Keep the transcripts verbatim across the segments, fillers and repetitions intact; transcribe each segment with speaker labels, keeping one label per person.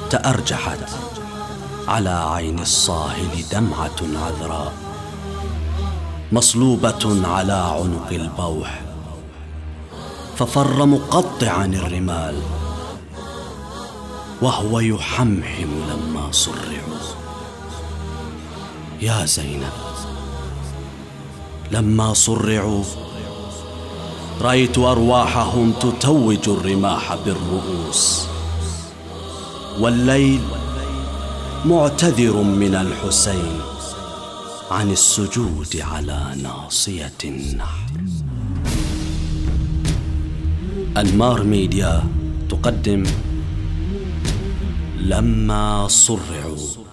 Speaker 1: تأرجحت على عين الصاهل دمعة عذراء مصلوبة على عنق البوح، ففر مقطعا الرمال وهو يحمحم لما صرعوا. يا زينب، لما صرعوا رأيت أرواحهم تتوج الرماح بالرؤوس، والليل معتذر من الحسين عن السجود على ناصية النحر. أنمار ميديا تقدم لما صرعوا،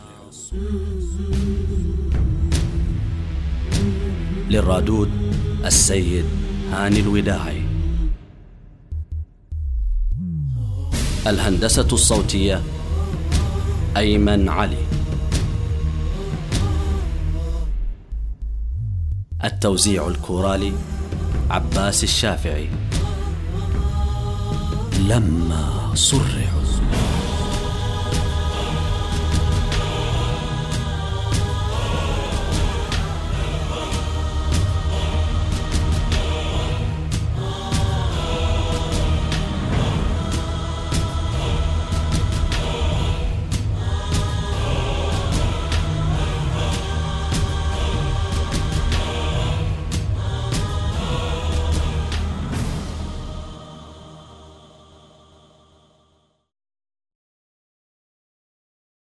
Speaker 1: للرادود السيد هاني الوداعي. الهندسة الصوتية أيمن علي. التوزيع الكورالي عباس الشافعي. لما صرعوا.